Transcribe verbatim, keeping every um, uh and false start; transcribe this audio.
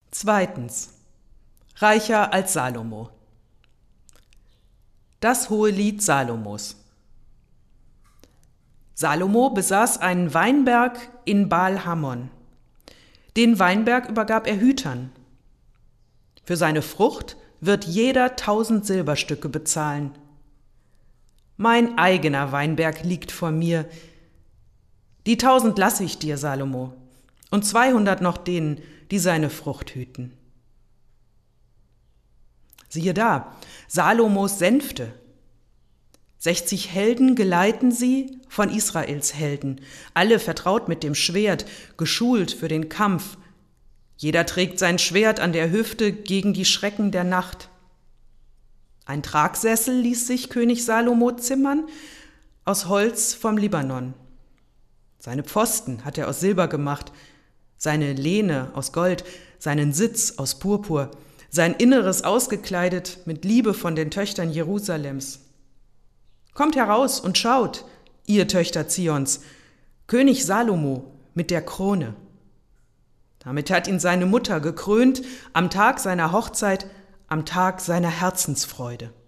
Zweitens. Reicher als Salomo. Das Hohelied Salomos. Salomo besaß einen Weinberg in Baal-Hamon. Den Weinberg übergab er Hütern. Für seine Frucht wird jeder tausend Silberstücke bezahlen. Mein eigener Weinberg liegt vor mir. Die tausend lasse ich dir, Salomo, und zweihundert noch denen, die seine Frucht hüten. Siehe da, Salomos Sänfte. Sechzig Helden geleiten sie von Israels Helden, alle vertraut mit dem Schwert, geschult für den Kampf. Jeder trägt sein Schwert an der Hüfte gegen die Schrecken der Nacht. Ein Tragsessel ließ sich König Salomo zimmern, aus Holz vom Libanon. Seine Pfosten hat er aus Silber gemacht, seine Lehne aus Gold, seinen Sitz aus Purpur, sein Inneres ausgekleidet mit Liebe von den Töchtern Jerusalems. Kommt heraus und schaut, ihr Töchter Zions, König Salomo mit der Krone. Damit hat ihn seine Mutter gekrönt am Tag seiner Hochzeit, am Tag seiner Herzensfreude.